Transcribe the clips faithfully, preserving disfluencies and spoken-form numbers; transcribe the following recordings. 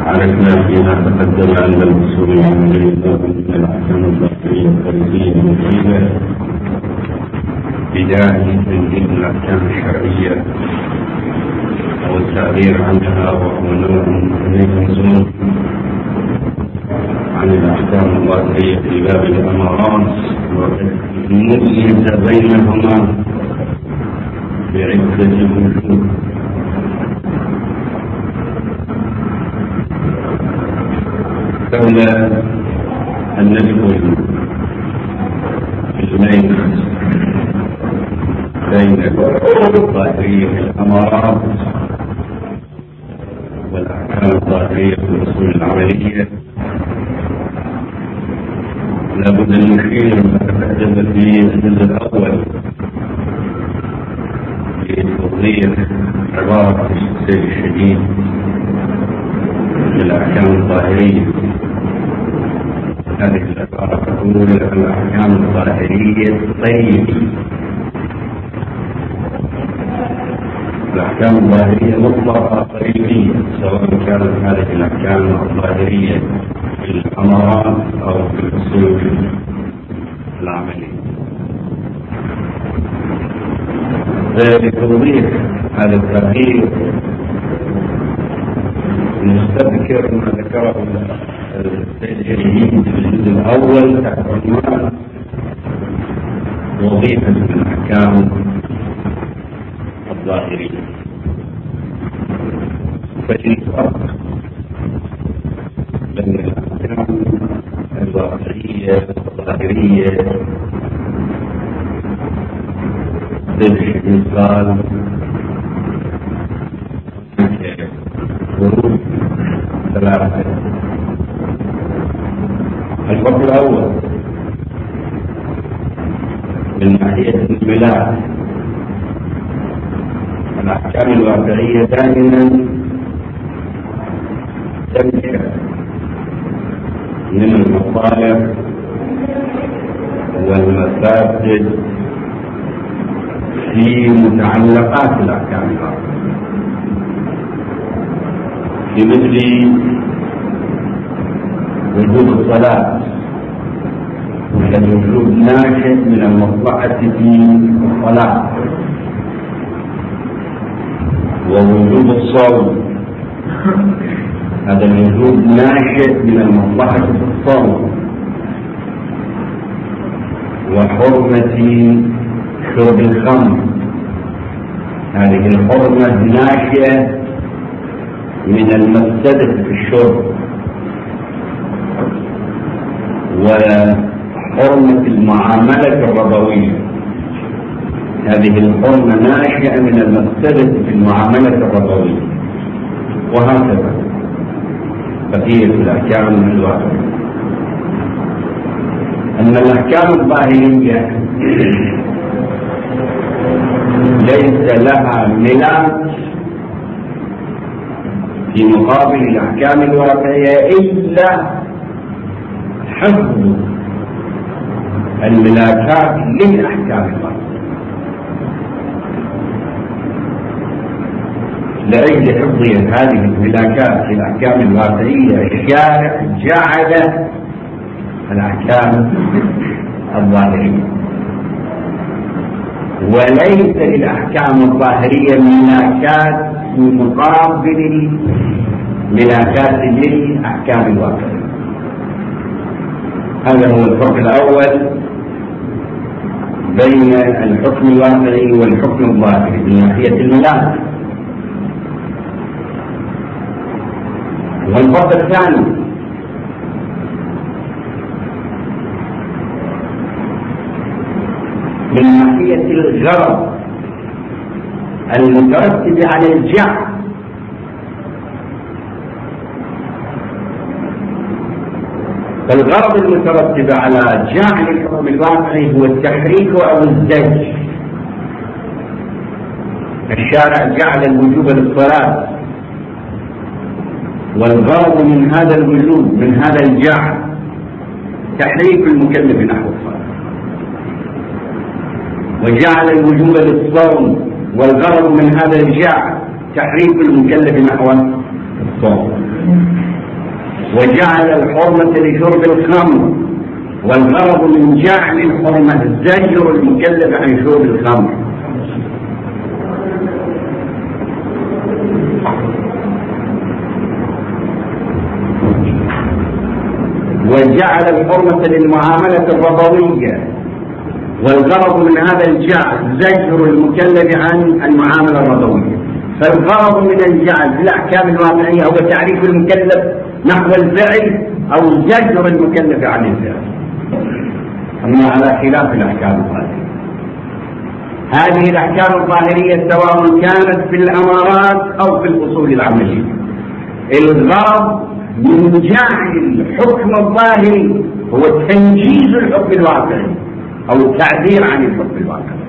عرفنا فيما تقدم أن الأصول العملية من الأحكام الظاهرية الفريدية المفيدة بداية تنزيل الأحكام الشرعية أو التعبير عنها، وهو نوع من النزول عن الأحكام الظاهرية في باب الأمارات والمميز بينهما بعدة وجوه. لولا أن ندخل في الليل بين الظاهرية في الأمارات والأحكام الظاهرية في الأصول العملية، لابد أن نشير ما تقدم في الجزء الأول لتوضيح عبارة السيد الشديد في الأحكام الظاهرية. هذه العبارة تقول الأحكام الظاهرية طيبة. الأحكام الظاهرية مطلقة طيبية، سواء كانت هذه الأحكام الظاهرية في الأمارات أو في الأصول العملية. لتوضيح هذا التغيير نستذكر ما ذكره السيد الشديد في الجزء الأول تحت عنوان وظيفة الأحكام الظاهرية. فالفرق بين الأحكام الواقعية والظاهرية الشديد قال فروق ثلاثة. الفرق الأول من ناحية الملاك، الأحكام الواقعية دائما تنشأ من المصالح والمفاسد في متعلقات الأحكام الواقعية، في مثل وجوب الصلاة، وهذا الوجوب ناشئ من المصلحة في الصلاة، ووجوب الصوم هذا الوجوب ناشئ من المصلحة في الصوم، وحرمة شرب الخمر هذه الحرمة ناشئة من المفسدة في الشرب، وحرمة المعاملة الربوية هذه الحرمة ناشئة من المفسدة في المعاملة الربوية، وهكذا بقية الأحكام الواقعية. أما الأحكام الظاهرية ليس لها ملاك في مقابل الأحكام الواقعية إلا حفظ الملاكات للأحكام الواقعية. لأجل حفظ هذه الملاكات في الأحكام الواقعية الشارع جعل الأحكام الظاهرية، وليس للأحكام الظاهرية ملاكات في مقابل ملاكات للأحكام الواقعية. هذا هو الفرق الأول بين الحكم الواقعي والحكم الظاهري من ناحية الملاك. والفرق الثاني من ناحية الغرض المترتب على الجعل. فالغرض المترتب على جعل الحكم الواقعي هو التحريك أو الزج. الشارع جعل الوجوب للصلاة، والغرض من هذا الوجوب من هذا الجعل تحريك المكلف نحو الصلاة، وجعل الوجوب للصوم، والغرض من هذا الجعل تحريك المكلف نحو الصوم. وجعل الحرمة لشرب الخمر، والغرض من جعل الحرمة زجر المكلف عن شرب الخمر. وجعل الحرمة للمعاملة الربوية، والغرض من هذا الجعل زجر المكلف عن المعاملة الربوية. فالغرض من الجعل في الأحكام الواقعية هو تعريف المكلف نحو الفعل أو زجر المكلف عن الفعل، أما على خلاف الأحكام الظاهرية. هذه الأحكام الظاهرية سواء كانت في الأمارات أو في الأصول العملية، الغرض من جعل الحكم الظاهري هو تنجيز الحكم الواقعي أو التعبير عن الحكم الواقعي.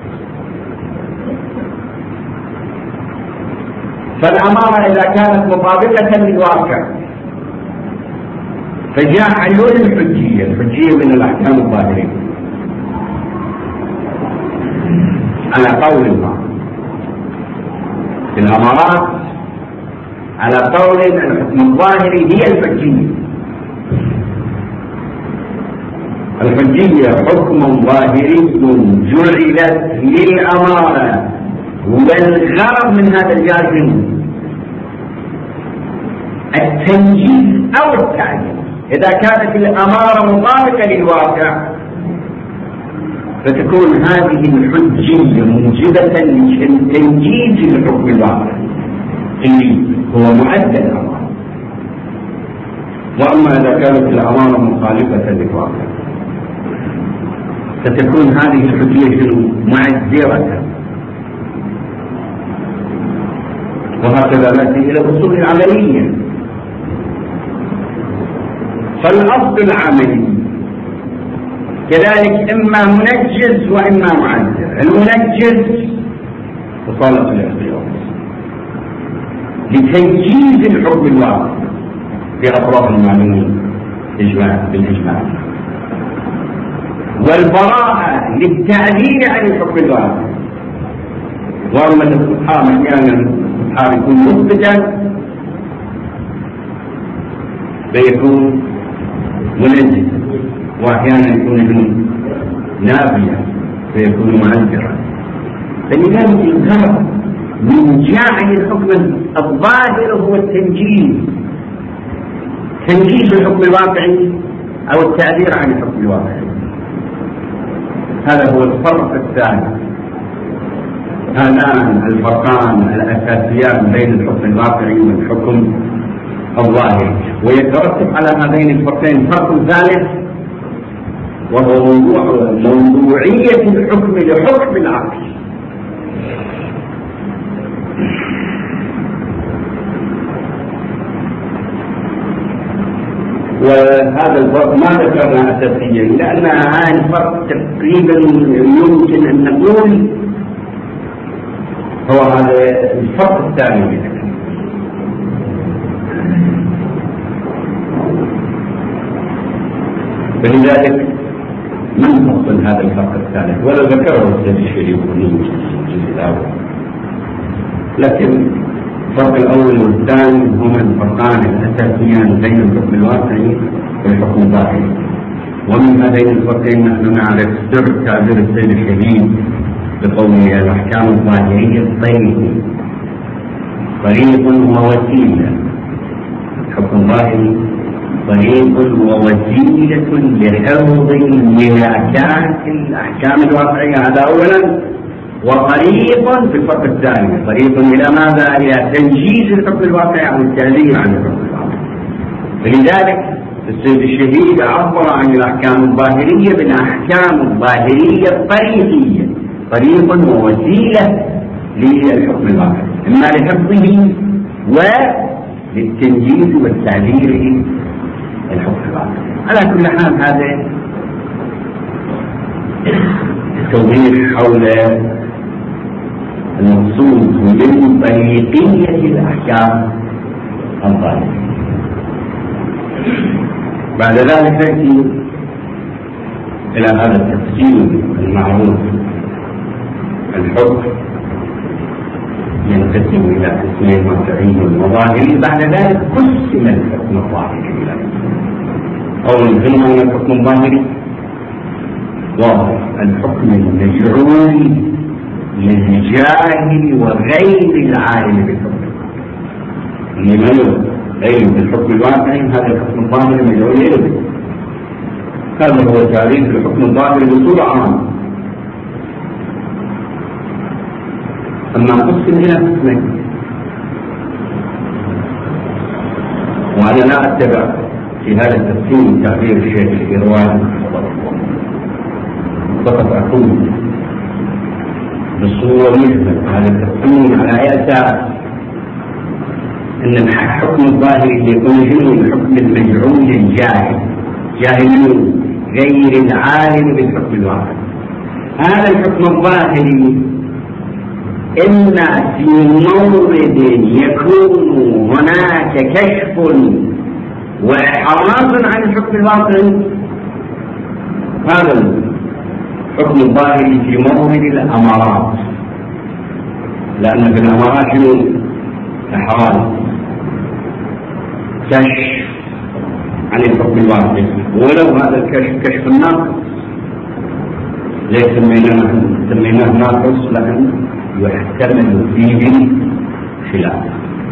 فالأمارة إذا كانت مطابقة للواقع فجعلوا الحجية، الحجية من الأحكام الظاهرية على قول الله في الأمارات، على قول الحكم الظاهري هي الحجية. الحجية حكم ظاهري جعلت للأمارة، والغرض من هذا الجازم التنجيز أو التعليم. إذا كانت الأمارة مطابقة للواقع فتكون هذه الحجية موجبة لتنجيز الحكم الواقع اللي هو مؤدى الأمارة. وأما إذا كانت الأمارة مخالفة للواقع فتكون هذه الحجية معذرة. وهكذا نأتي إلى الأصول العملية. فالأصل العملي كذلك إما منجز وإما معذر. المنجز وصالة الاختيار لتنجيز الحكم الواقع في أطراف المعلومين إجماع بالإجماع، والبراءة للتعديل عن الحكم الواقع. وأما الاستفهام أحيانا الاستفهام يكون مثبتا فيكون منجزا، وأحيانا يكون نافيا فيكون معذرا. فلذلك الغرض من جعل الحكم الظاهر هو التنجيز، تنجيز الحكم الواقعي أو التعبير عن الحكم الواقعي. هذا هو الفرق الثاني. هذان الفرقان الأساسيان بين الحكم الواقعي والحكم الظاهري. ويترتب على هذين الفرقين فرق ثالث، وهو موضوع موضوعية الحكم لحكم العقل. وهذا الفرق ما ذكرنا أساسيا لأن هذا الفرق تقريبا يمكن أن نقول هو هذا الفرق الثاني. فلذلك ما نفصل هذا الفرق الثالث، ولا ذكره السيد الشريف في الجزء الأول. لكن الفرق الأول والثاني هما الفرقان الأساسيان بين الحكم الواقعي والحكم الظاهري. ومن هذين الفرقين نحن نعرف سر تعبير السيد الشريف بقوله الأحكام الظاهرية طريق طريق ووسيلة. الحكم الظاهري طريق ووسيلة لحفظ ملاكات الأحكام الواقعية، هذا أولا. وطريق في الفرق الثاني طريق إلى ماذا؟ إلى تنجيز الحكم الواقعي أو التعبير عن الحكم الواقعي. فلذلك السيد الشهيد عبر عن الأحكام الظاهرية بالأحكام الظاهرية الطريقية، طريق ووسيلة للحكم الواقعي، إما لحفظه وللتنجيز والتعبير الحكم الواقعي. على كل حال هذا التوضيح حول المقصود من طريقية الأحكام الظاهرية. بعد ذلك نأتي إلى هذا التفصيل المعروف، الحكم ينقسم إلى قسمين مرجعي وظاهري. بعد ذلك قسم الحكم الظاهري إلى أو منهما من الحكم الظاهري واضح الحكم المجعول للجاهل وغير العالم بالحكم، لمن علم بالحكم الواقعي هذا الحكم الظاهري مجعول علم. هذا هو تعريف الحكم الظاهري بصورة عامة. أما قسم إلى قسمين، وأنا لا أتبع في هذا التقسيم تعبير الشيخ الإيرواني، فقط أقول بصورة مجملة هذا التقسيم على أي أساس أن الحكم الظاهري يكون جزء من الحكم المجعول للجاهل، جاهل غير العالم بالحكم الواقعي. هذا الحكم الظاهري إما في مورد يكون هناك كشف وإحراز عن الحكم الواقعي، هذا الحكم الظاهري في مورد الأمارات، لأن في الأمارات شنو؟ إحراز كشف عن الحكم الواقعي، ولو هذا الكشف كشف الناقص ليس سميناه ناقص لكن يحتمل فيه خلاف.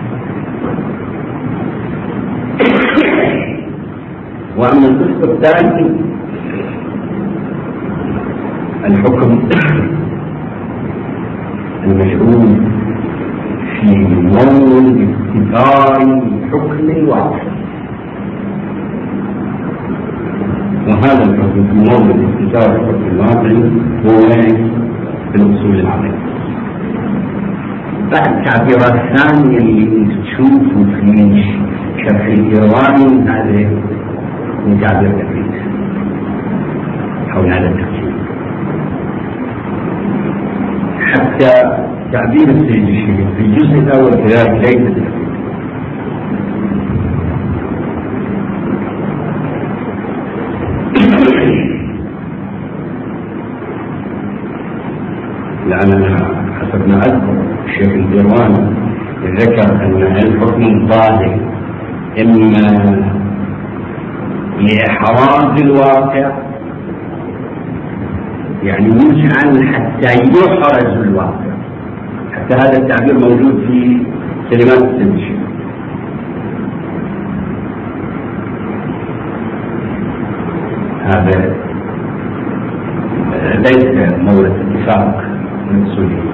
وأما القسم الثاني الحكم المشروع في مورد استدار الحكم الواقع، وهذا الحكم في مورد استدار الحكم الواقع هو في الأصول العملية. بعد تعبيرات ثانية اللي تشوفوا في شرح الإيرواني هذا من تعبير كثير حول هذا التقسيم، حتى تعبير السيد الشيخ في الجزء الأول كذلك ليس بالتقسيم. لأننا حسب ما أذكر الشيخ الإيرواني ذكر أن الحكم الظاهر إما لإحراز الواقع، يعني يجعل حتى يحرز الواقع، حتى هذا التعبير موجود في كلمات السيد الشيخ. هذا ليس مورد اتفاق من الأصوليين.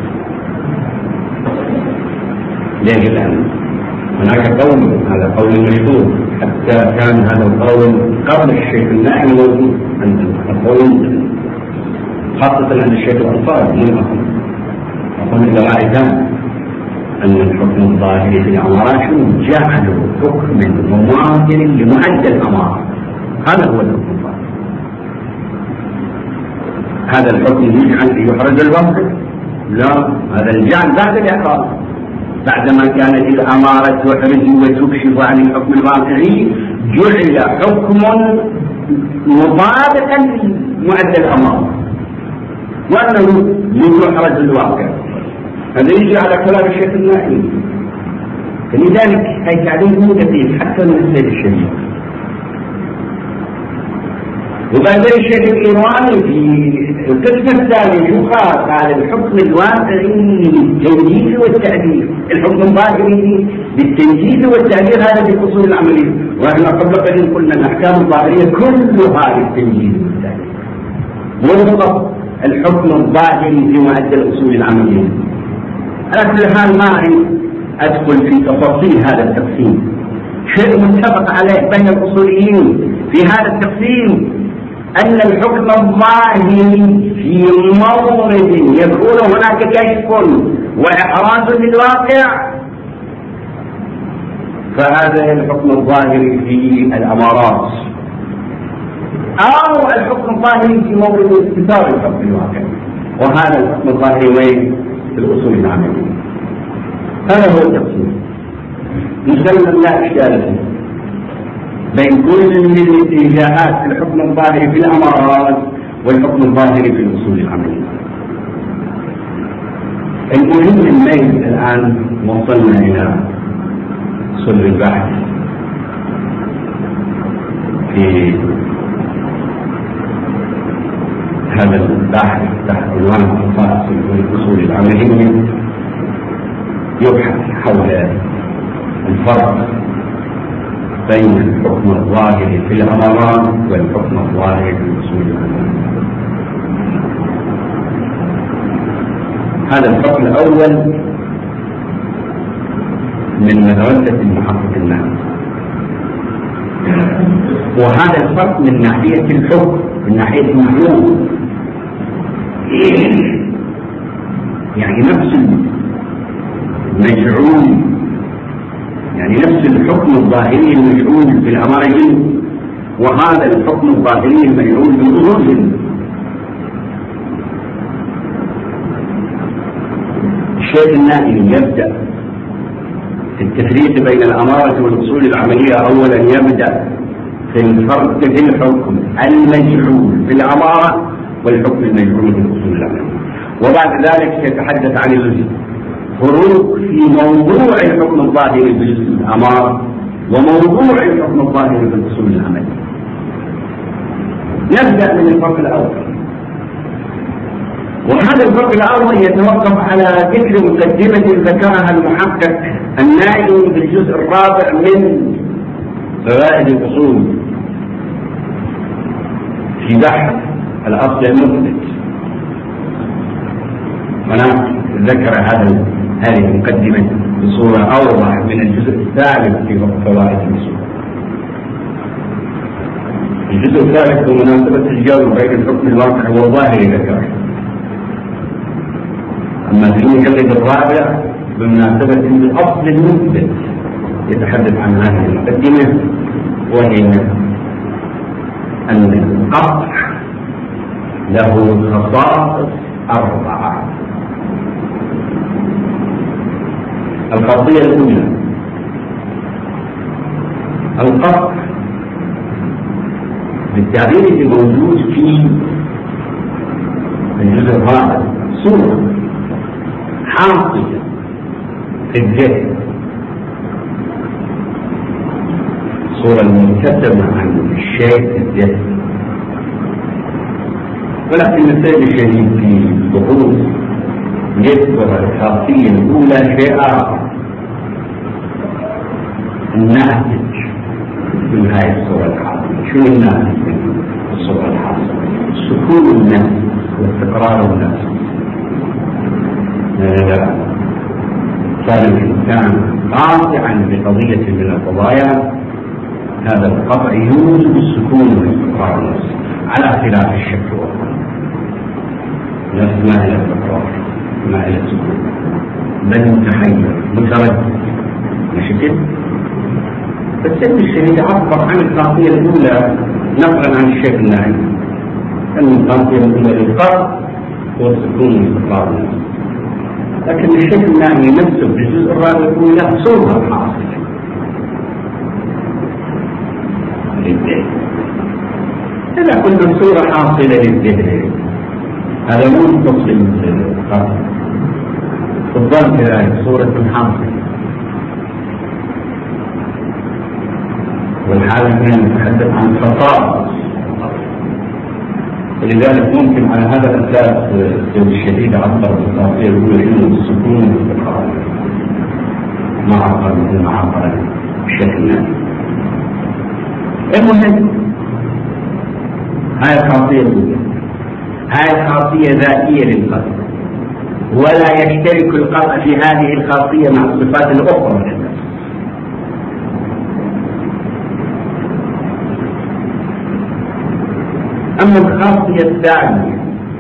ليش؟ لأن هناك قول، هذا قول مشهور، حتى كان هذا القول قبل الشيخ النائم موجود عند القول، خاصة عند الشيخ الأنصاري من أصل أقول إلى رأي ثاني أن الحكم الظاهري في الأمارات جعل حكم مماثل لمعدل الأمارات، هذا هو الحكم الظاهري. هذا الحكم يجعل يحرز الواقع؟ لا، هذا الجعل بعد الإحراز، بعدما كانت الأمارة تحرز وتكشف عن الحكم الواقعي جعل حكم مطابقا لمعدل الأمارة وأنه يحرز الواقع. هذا يجي على كلام الشيخ النائم، فلذلك هي تعليم مو دقيق حتى من السيد الشريف. وبعدين الشيخ الإيرواني في القسم الثاني شو قال؟ قال الحكم الواقعي للتنجيز والتعديل، الحكم الظاهري بالتنجيز والتعديل هذا في الأصول العملية، وإحنا قبل قليل قلنا الأحكام الظاهرية كلها بالتنجيز والتعديل، والفقط الحكم الظاهري في معدل الأصول العملية. على كل حال ما أدخل في تفاصيل هذا التقسيم، شيء متفق عليه بين الأصوليين في هذا التقسيم أن الحكم الظاهري في مورد يكون هناك كشف وإحراز للواقع فهذا الحكم الظاهري في الأمارات، أو الحكم الظاهري في مورد استثار الحكم الواقع، وهذا الحكم الظاهري وين؟ في الأصول العملية. هذا هو التقسيم مسلم لا إشكال فيه بين كل الاتجاهات في الحكم الظاهري في الأمارات والحكم الظاهري في الأصول العملية. المهم الميل الآن وصلنا إلى صلب البحث في هذا البحث تحت عنوان خصائص الأصول العملية، يبحث حول الفرق بين الحكم الظاهري في الأمارات والحكم الظاهري في الأصول العملية. هذا الفرق الأول من مدرسة المحقق النافع، وهذا الفرق من ناحية الحكم، من ناحية المعلوم، يعني نفس المجعول، يعني نفس الحكم الظاهري المجعول في الأمارة، وهذا الحكم الظاهري المجعول في الأصول. الشيخ النائي يبدأ في التفريق بين الأمارة والأصول العملية. أولا يبدأ في الفرق في الحكم المجعول في الأمارة والحكم المجعول في الأصول العملية، وبعد ذلك سيتحدث عن الفروق في موضوع الحكم الظاهري في الأمارة وموضوع الحكم الظاهري في الأصول العملية. نبدأ من الفرق الأول، وهذا الفرق الأول يتوقف على ذكر مقدمة ذكرها المحقق النائي في الجزء الرابع من فوائد الأصول في بحث الأصل المثبت. هناك ذكر هذا هذه المقدمة بصورة أوضح من الجزء الثالث في فوائد الأصول. الجزء الثالث بمناسبة الجو بين الحكم الواقع والظاهري ذكره، أما في المجلد الرابع بمناسبة الأصل المثبت يتحدث عن هذه المقدمة، وهي أن القطع له خصائص أربعة. الخاصية الأولى القطع بالتعبير اللي موجود في الجزء الرابع صورة حاصلة في الذهن، صورة مكتسبة عن الشيء في الذهن. ولكن السيد الشديد في البحوث يذكر الخاصية الأولى شيء آخر، الناتج من هذه الصورة الحاصلة. شو الناتج من الصورة الحاصلة؟ سكون النفس واستقرار النفس. كان الإنسان قاطعا بقضية من القضايا، هذا القطع يوجب السكون واستقرار النفس على خلاف الشك والظن. نفس ما إلى استقرار ما إلى السكون، بل متحير متردد مشكل. فالسيد الشهيد عبر عن الخاصية الأولى نقلا عن الشيخ النائي أن الخاصية الأولى للقطع هو السكون واستقرار النفس. لكن الشيخ النائي نفسه في الجزء الرابع يقول له صورة حاصلة للذهن. إذا قلنا صورة حاصلة للذهن هذا مو متصل بالقطع، الظن كذلك صورة حاصلة، والحالة هنا نتحدث عن خصائص. ولذلك ممكن على هذا الأساس السيد الشهيد عبر بالخاصية الأولى إنه السكون والاستقرار ما عبر مثل ما عبر بشكل نافع. المهم هاي الخاصية الأولى، هاي الخاصية ذاتية للقطع، ولا يشترك القطع في هذه الخاصية مع الصفات الأخرى من النفس. أما الخاصية الثانية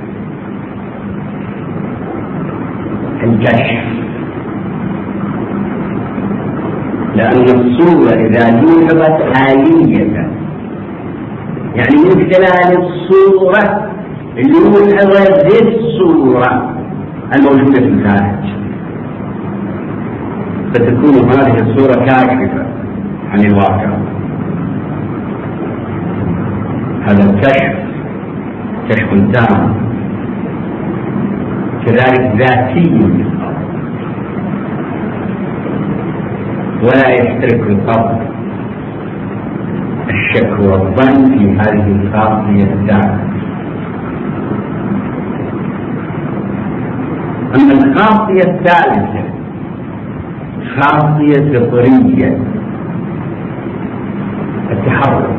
الكشف، لأن الصورة إذا لوحظت حالية يعني من خلال الصورة لوحظت الصورة الموجودة في الخارج، فتكون هذه الصورة كاشفة عن الواقع. هذا الكشف كشف تام كذلك ذاتي بالقبض، ولا يشترك القبض الشك والظن في هذه الخاصية الثالثة. أما الخاصية الثالثة خاصية فطرية، التحرك،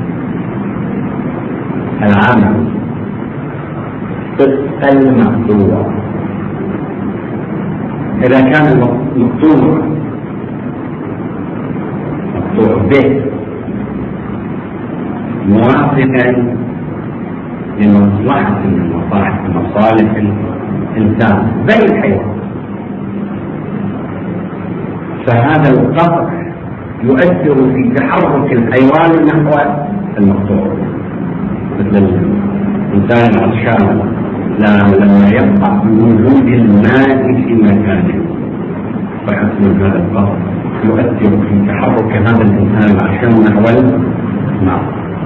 العمل طبق المقدور. إذا كان المقدور مقدور به موافقا لمصلحة من مصالح الإنسان بل الحيوان، فهذا القطع يؤثر في تحرك الحيوان نحو المقطوع. مثل الإنسان العطشان لما يقطع بوجود الماء في مكانه، فحسن هذا القطع يؤثر في تحرك هذا الإنسان العطشان نحو الماء.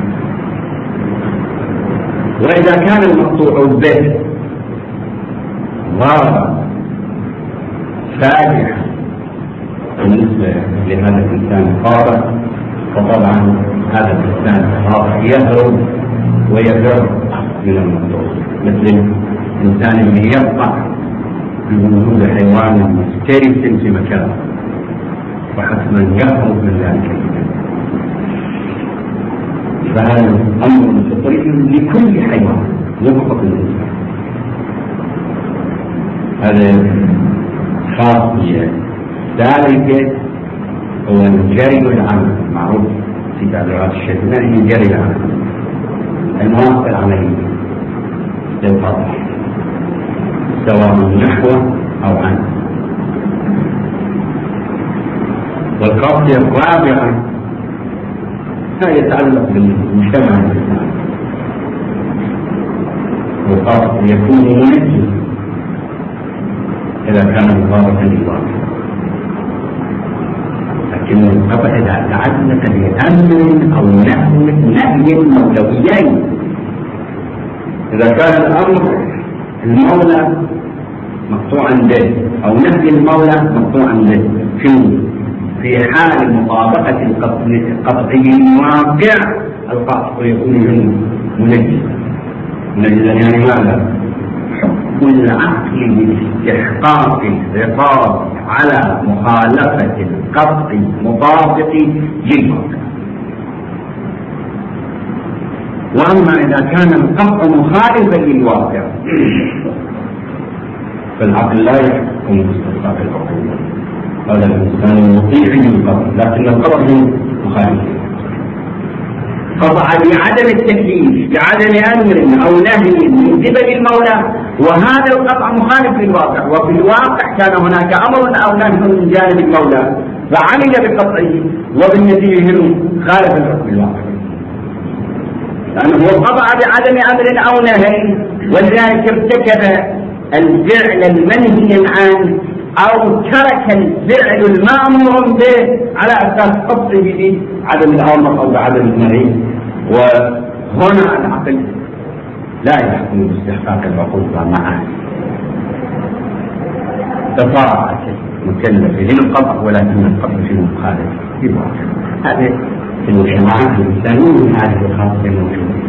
وإذا كان المقطوع به ضارا فاجعا بالنسبة لهذا الإنسان الخاطئ، فطبعا هذا الإنسان الخاطئ يهرب ويفر من المقطوع، مثل الإنسان اللي يقطع بوجود حيوان مفترس في مكانه، وحتما يهرب من ذلك المكان. فهذا أمر فطري لكل حيوان مو فقط الإنسان. هذا خاصية ذلك هو الجري العمل، معروف في تعبيرات الشيخ هي جري العمل، المواقع العملية للقطع سواء نحوه أو عنه. والخاصية الرابعة هذا يتعلق بالمجتمع الإنساني، والقطع يكون منجز إذا كان مطابقا للواقع، لكن القطع إذا تعلق بأمر أو نهي نهي مولويين، إذا كان الأمر المولى مقطوعا به أو نهي المولى مقطوعا به في في حال مطابقة القطعي الواقع، القطع يكون منجزا. منجزا يعني ماذا؟ حكم العقل باستحقاق العقاب على مخالفة القطع المطابق للواقع. وأما إذا كان القطع مخالفا للواقع فالعقل لا يحكم باستحقاق العقوبة، هذا الإنسان مطيع للقطع، لكن القطع مخالف. قطع بعدم التكليف بعدم أمر أو نهي من قبل المولى، وهذا القطع مخالف للواقع، وفي الواقع كان هناك أمر أو نهي من جانب المولى فعمل بقطعه، وبالنتيجة خالف الحكم الواقع، لأنه هو قطع بعدم أمر أو نهي، ولذلك ارتكب الفعل المنهي عنه أو ترك الفعل المأمور به على أساس قطعه بعدم الأمر أو بعدم النهي. وهنا العقل لا يحكم باستحقاق العقوبة معه، استطاعت مكلف للقطع ولكن القطع في المخالفة بالواقع. هذه في المجتمعات الإنسانية هذه الخاصية موجودة،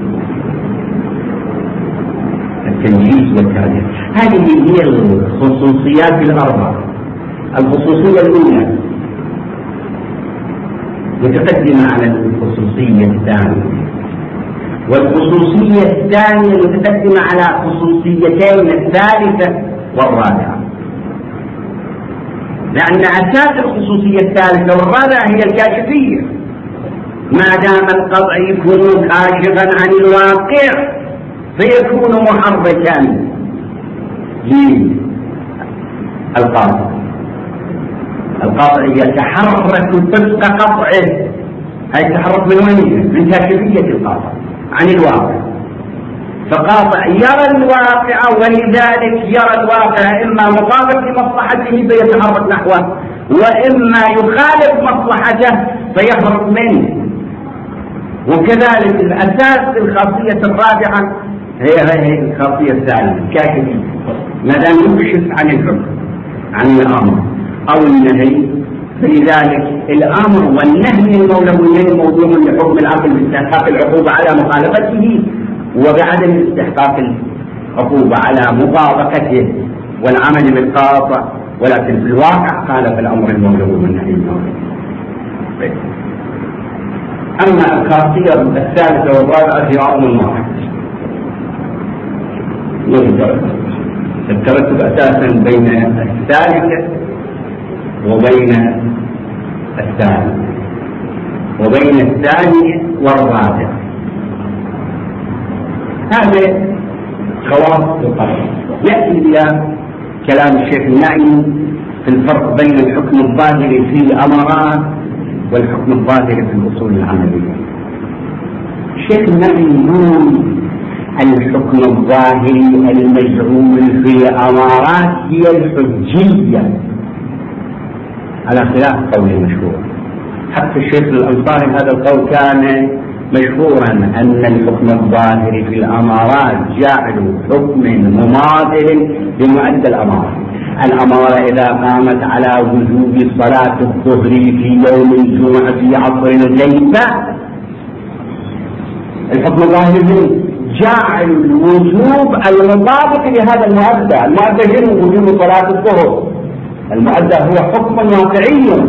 التمييز والتعديل. هذه هي الخصوصيات الأربعة. الخصوصية الأولى متقدمة على الخصوصية الثانية، والخصوصية الثانية متقدمة على خصوصيتين الثالثة والرابعة، لأن أساس الخصوصية الثالثة والرابعة هي الكاشفية. ما دام القطع يكون كاشفا عن الواقع فيكون محركا للقاطع. القاطع يتحرك طبق قطعه، هاي تحرك من وين؟ من كاشفية القاطع عن الواقع. فقاطع يرى الواقع ولذلك يرى الواقع إما مطابق لمصلحته فيتحرك نحوه، وإما يخالف مصلحته فيهرب منه. وكذلك الأساس الخاصية الرابعة هي هي الخاصية الثالثة الكاشفية. ما دام يكشف عن الحكم عن الامر او النهي، فلذلك الامر والنهي المولويين موضوع لحكم العقل باستحقاق العقوبه على مخالفته وبعدم استحقاق العقوبه على مطابقته والعمل بالقاطع، ولكن في الواقع خالف الامر المولوي والنهي المولوي. اما الخاصيه الثالثه والرابعه في عظم الموحد، الترتب اساسا بين الثالثه وبين الثانيه وبين الثانيه والرابعه، هذا خواص القصر. ياتي الى كلام الشيخ النعيمي في الفرق بين الحكم الظاهري في الامارات والحكم الظاهري في الاصول العمليه. الشيخ النعيمي يقول الحكم الظاهري المجعول في الامارات هي الحجيه، على خلاف قول المشهور. حتى الشيخ الأنصاري هذا القول كان مشهورا، أن الحكم الظاهري في الأمارات جعل حكم مماثل لمؤدى الأمارة. الأمارة إذا قامت على وجوب صلاة الظهر في يوم الجمعة في عصر الغيبة، الحكم الظاهري جعل الوجوب المطابق لهذا المؤدى. المؤدى هو وجوب صلاة الظهر، المؤدى هو حكم واقعي،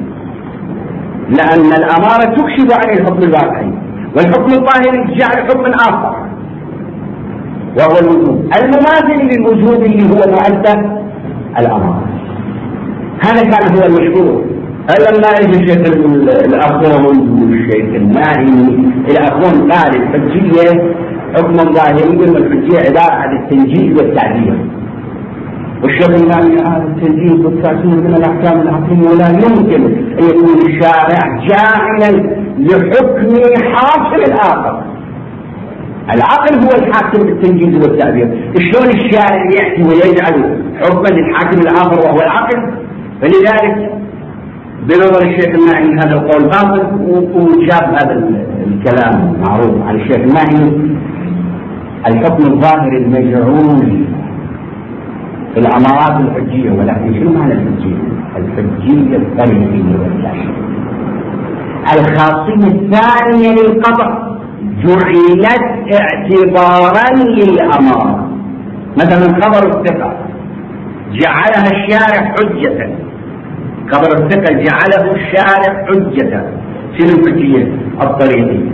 لأن الأمارة تكشف عن الحكم الواقعي، والحكم الظاهري جعل حكم آخر وهو الوجوب المماثل للوجوب اللي هو مؤدى الأمارة. هذا كان هو المشهور. لما يجي الشيخ الأخون والشيخ الناهي الأخون قال الحجية حكم ظاهري والحجية عبارة عن التنجيز والتعديل، والشيخ الناهي هذا التنجيز والتعديل من الأحكام العقلية، ولا يمكن أن يكون الشارع جاعلا لحكم حاصل الآخر. العقل هو الحاكم بالتنجيز والتعبير، شلون الشارع يأتي ويجعل حكما للحاكم الآخر وهو العقل؟ فلذلك بنظر الشيخ الناهي هذا القول باطل، وجاب هذا الكلام معروف عن الشيخ الناهي. الحكم الظاهري المجعول في الأمارات الحجية، ولكن شنو معنى الحجية؟ الحجية الطريقية والكاشفة. الخاصية الثانية للقطع جعلت اعتبارا للأمارة. مثلا خبر الثقة جعلها الشارع حجة، خبر الثقة جعله الشارع حجة. شنو الحجية؟ الطريقية.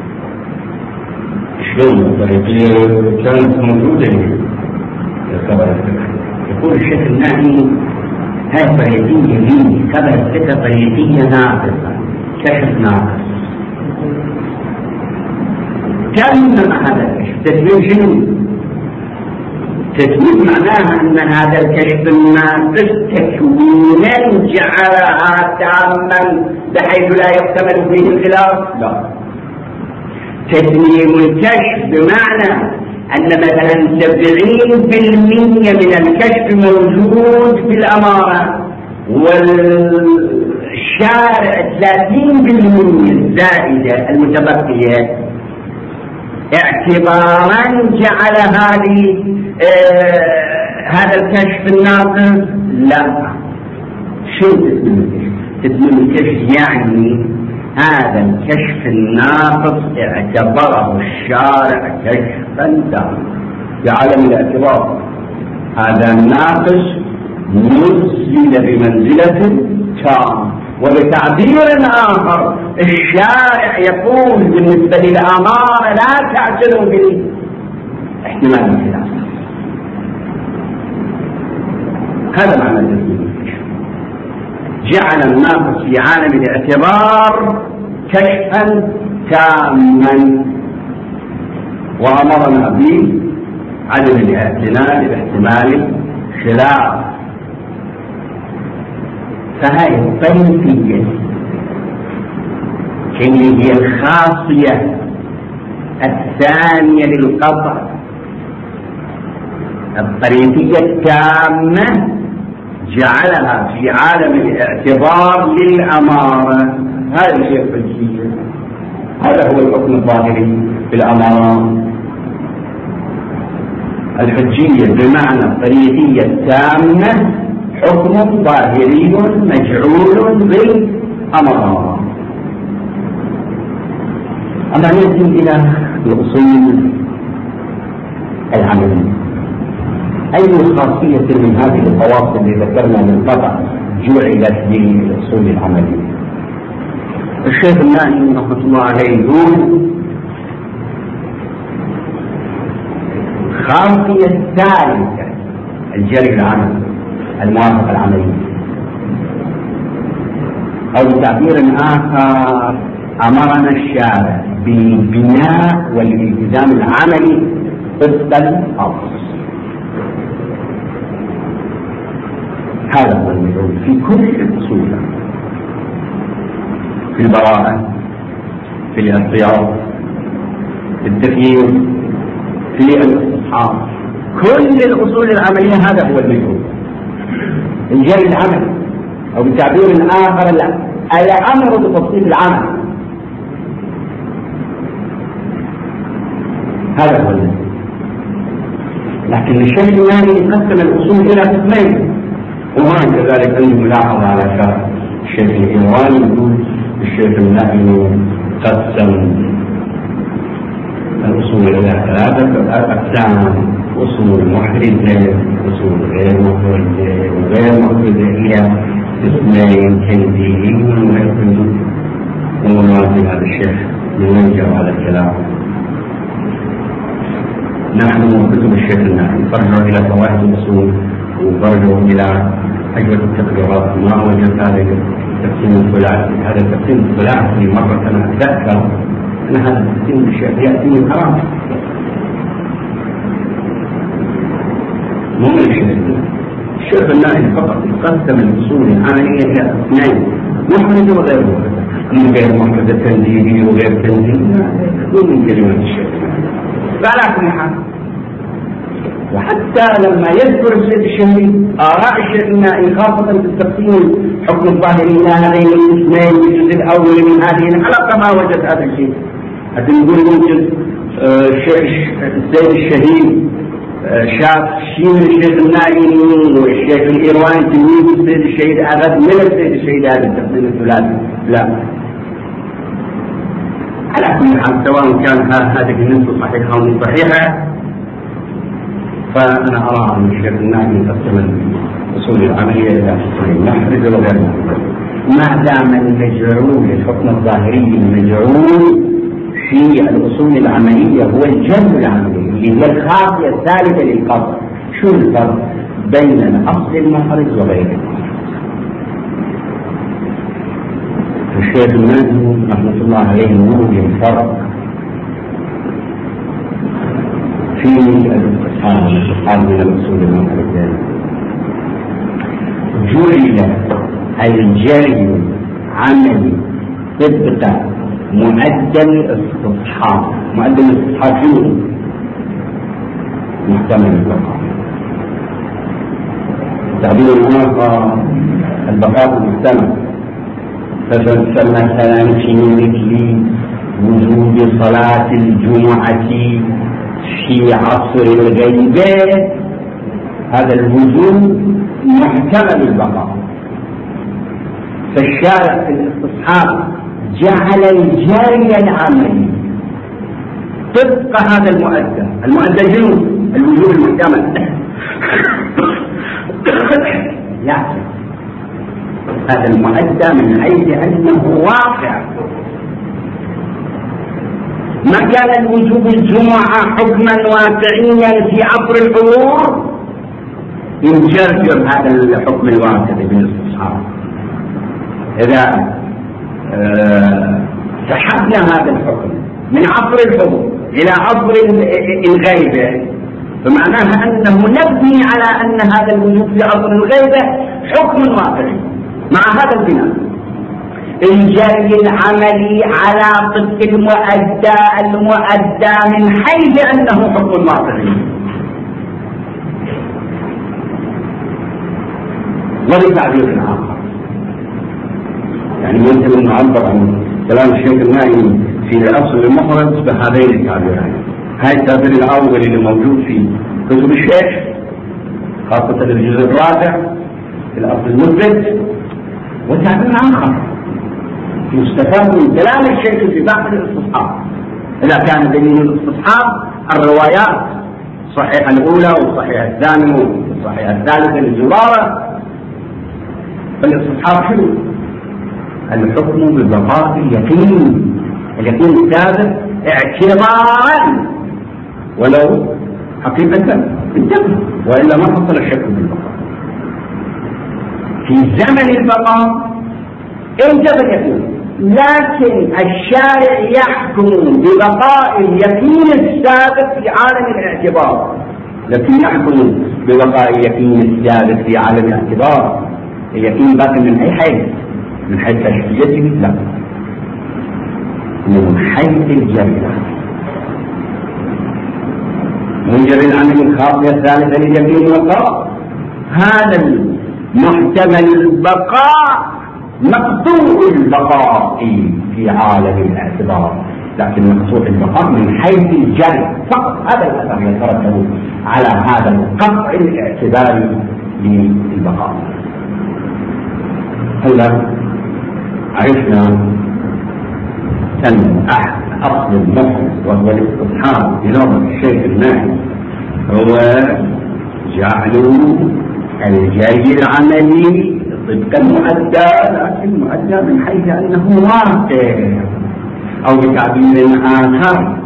شلون الطريقية كانت موجودة خبر الثقة؟ يقول الشيخ الناهي هاي طريقية لي، خبر الثقة طريقية ناقصة، كشف ناقص. تمم هذا الكشف. تتميم شنو؟ تتميم معناها ان هذا الكشف الناقص تكوينا جعلها تاما بحيث لا يحتمل فيه الخلاف. لا، تتميم الكشف بمعنى ان مثلا سبعين بالمئة من الكشف موجود في الامارة، والشارع ثلاثين بالمئة الزائدة المتبقية اعتبارا جعل هذه آه هذا الكشف الناقص. لا، شو تتميم الكشف؟ تتميم الكشف يعني هذا الكشف الناقص اعتبره الشارع كشفا تاما بعالم الاعتبار. هذا الناقص نزل بمنزلة تام. وبتعبير آخر الشارع يقول بالنسبة للأمارة لا تعتنوا بالاحتمال الخلاف. هذا معنى تسمية الكشف، جعل الناقص في عالم الاعتبار كشفا تاما، وأمرنا به عدم الاعتناء باحتمال خلاف. فهذه الطريقية اللي هي الخاصية الثانية للقطع، الطريقية التامة جعلها في عالم الاعتبار للأمارة. هذا هي الحجية، هذا هو الحكم الظاهري في الأمارة. الحجية بمعنى الطريقية التامة حكم ظاهري مجعول بالأمر. أما نأتي إلى الأصول العملية، أي خاصية من هذه الخواص اللي ذكرنا من قطع جعلت للأصول العملية؟ الشيخ النائي رحمة الله عليه يقول خاصية ثالثة الجري العملي، الموافقة العملية، أو بتعبير آخر أمرنا الشارع بالبناء والالتزام العملي طبق الأصل. هذا هو المدعو في كل الأصول، في البراءة، في الاحتياط، في التخيير، في الاستصحاب، كل الأصول العملية هذا هو المدعو، الجري العملي، أو بتعبير آخر الأمر بتفصيل العمل. هذا هو المدعو. لكن الشيخ النائي يقسم الأصول إلى قسمين، وهنا كذلك عنده ملاحظة على شرح الشيخ الإيراني. يقول الشيخ النائي قسم الأصول إلى ثلاثة أقسام: أصول محرزة، أصول غير محرزة، وغير محرزة إلى قسمين تنزيلي وغير تنزيلي. ومناسب هذا الشيخ ينجر هذا الكلام. نحن كتب الشيخ النائي نرجع إلى فوائد الأصول ونرجع إلى أجوبة التقريرات. ما وجد هذا التقسيم الثلاثي، هذا التقسيم الثلاثي مرة أنا أتذكر أن هذا التقسيم يأتي من حرام، مو من الشيخ. الشيخ النائي فقط قسم الأصول العملية إلى اثنين: محرزة وغير محرزة. من غير محرزة تنزيلي وغير تنزيلي هو من كلمة الشيخ. فعلى كل حال، وحتى لما يذكر السيد الشهري آراء الشيخ النائي خاصة في التقسيم حكم الظاهري إلى هذين الاثنين في الجزء الأول من هذه الحلقة ما وجد هذا الشيء. حتى نقول ممكن السيد الشهيد شاف شيء من الشيخ النائي والشيخ الإيراني تلميذ السيد الشهيد أخذ من السيد الشهيد هذا التقسيم الثلاثي. لا، على كل حال سواء كان هذه النسبة صحيحة أو مش صحيحة، فأنا أرى أن الشيخ النائي يقسم الأصول العملية إلى قسمين: محرزة وغير محرزة. ما دام المجعول الحكم الظاهري المجعول في الأصول العملية هو الجذب العملي اللي هي الخاصية الثالثة للقصر. شو الفرق بين الأصل المحرز وغيره؟ الشيخ النائي رحمة الله عليه يقول الفرق في الاستصحاب الاستصحاب من الأصول المحرزة. جعل الجري عملي طبق معدل استصحاب. معدل الاستصحاب شنو؟ محتمل البقاء. تعبير آخر البقاء محتمل. فمثلا في مثل وجوب صلاة الجمعة في عصر الغيبة، هذا الوجوب محتمل البقاء. فالشارع في الاستصحاب جعل الجاري العملي طبق هذا المؤدى. المؤدى شنو؟ الوجوب المحتمل. يعني هذا المؤدى من حيث أنه واقع. ما كان الوجوب الجمعة حكما واقعيا في عصر الحضور ينجرجر هذا الحكم الواقعي بالاستصحاب. إذا أه سحبنا هذا الحكم من عصر الحضور إلى عصر الغيبة، فمعناها أنه نبني على أن هذا الوجوب في عصر الغيبة حكم واقعي. مع هذا البناء الجري العملي على طبق المؤدى المؤدى من حيث أنه حكم واقعي. ولتعبير آخر، يعني ممكن أن نعبر عن كلام الشيخ النائي في الأصل المحرز بهذين التعبيرين. هاي التعبير الأول اللي موجود في كتب الشيخ خاصة الجزء الرابع في الأصل المثبت، وتعبير آخر يستفاد من كلام الشيخ في بعض الاستصحاب إذا كان دليل الاستصحاب الروايات الصحيحة الأولى والصحيحة الثانية والصحيحة الثالثة للزبارة، فالاستصحاب شنو؟ الحكم ببقاء اليقين، اليقين الثابت اعتبارا ولو حقيقة انتبه، وإلا ما حصل الشك بالبقاء. في زمن البقاء انتبه اليقين، لكن الشارع يحكم ببقاء اليقين الثابت في عالم الاعتبار، لكن يحكم ببقاء اليقين الثابت في عالم الاعتبار. اليقين باقي من أي حيث؟ من حيث تشبيهته؟ لا، من حيث الجريمة. منجر العمل الخاصية الثالثة لليقين والقرار، هذا المحتمل البقاء مقطوع البقاء في عالم الاعتبار، لكن مقطوع البقاء من حيث الجري فقط. هذا الأثر يترتب على هذا القطع الاعتباري للبقاء. هلا عرفنا أن أصل المفرد وهو الاستصحاب بلغة الشيخ الناهي هو جعل الجري العملي طبق المؤدى، لكن المؤدى من حيث أنه واقع، أو بتعبير آخر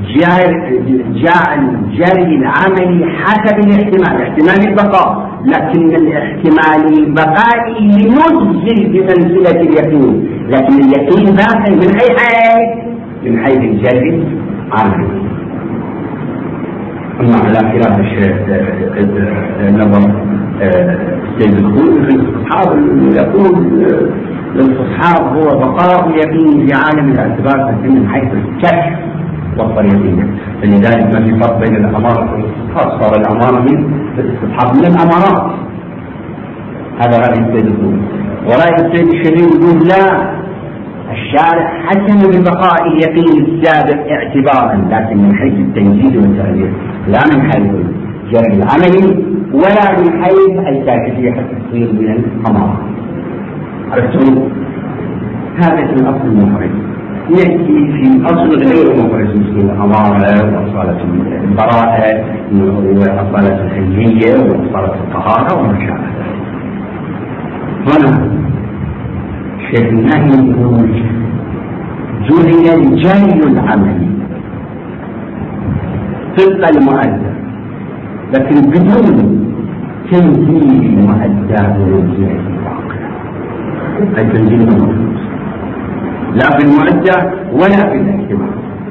جعل الجري العملي حسب الاحتمال، احتمال البقاء، لكن الاحتمال البقائي ينزل بمنزلة اليقين، لكن اليقين باقي من أي حيث؟ من حيث الجري العملي. أما على خلاف الشيخ نظر السيد الخوئي في الاستصحاب يقول الاستصحاب هو بقاء اليقين في عالم الاعتبار من حيث الكشف والطريقية، فلذلك ما في فرق بين الأمارة والاستصحاب، صار الأمارة من الاستصحاب من الأمارات. هذا رأي السيد الخوئي. ورأي السيد الشهير يقول لا، الشارع حكم ببقاء اليقين السابق اعتبارا، لكن من حيث التنجيد والتعبير، لا من حيث الجري العملي ولا من حيث الكاشفية حتى تصير من الأمارة. عرفتم؟ هذا في الأصل المفرد. يأتي في أصل غير مفرد مثل الأمارة وأصالة البراءة وأصالة الحلية وأصالة الطهارة وما شابه ذلك. هنا الشيخ الناهي يقول جعل الجري العملي طبق المؤدى، لكن بدون تنزيل المؤدى ومنزلة الواقع، أي تنزيل المفروض لا في المؤدى ولا في الاحتمال،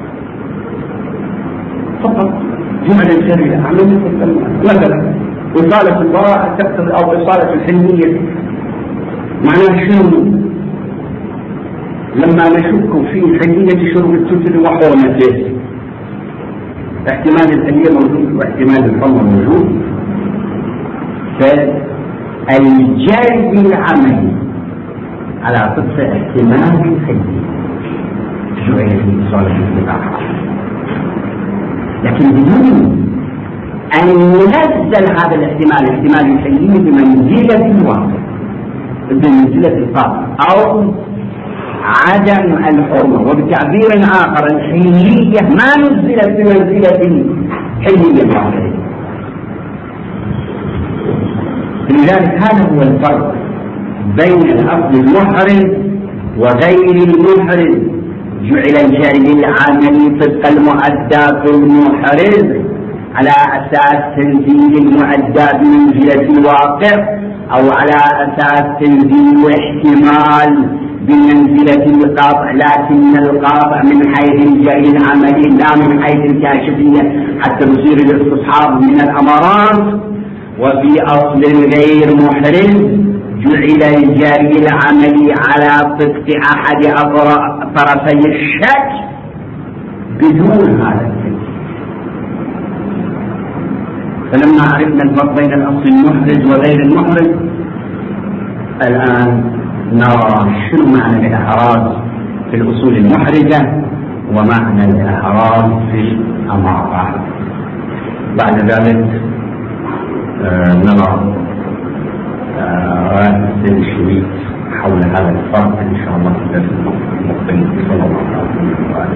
فقط جعل الجري العملي طبق المؤدى. مثلا إصالة البراءة تقتضي أو إصالة الحلمية، معناه شنو؟ لما نشك في حلية شرب التتر وحرمته، احتمال الحلية موجود واحتمال الحرمة موجود، فالجري العملي على طبق احتمال الحلية جعل في إصالة البراءة، لكن بدون أن ينزل هذا الاحتمال احتمال الحلية بمنزلة الواقع، بمنزلة القاطع أو عدم الحرمة. وبتعبير آخر الحلية ما نزلت بمنزلة الحلية الواقعية. لذلك هذا هو الفرق بين الأصل المحرز وغير المحرز. جعل الجري العملي طبق المؤدى في المحرز على أساس تنزيل المؤدى بمنزلة الواقع، أو على أساس تنزيل احتمال بمنزلة القاطع، لكن القاطع من حيث الجري العملي لا من حيث الكاشفية حتى تصير الاستصحاب من الأمارات. وفي أصل غير محرز جعل الجري العملي على طبق أحد طرفي الشك بدون هذا التنزيل. فلما عرفنا الفرق بين الأصل المحرز وغير المحرز، الآن نرى شنو معنى الإحراز في الأصول المحرزة ومعنى الإحراز في الأمارة. بعد ذلك آه نرى آه السيد الشريف حول هذا الفرق إن شاء الله في الدرس المقبل. صلى الله عليه وسلم.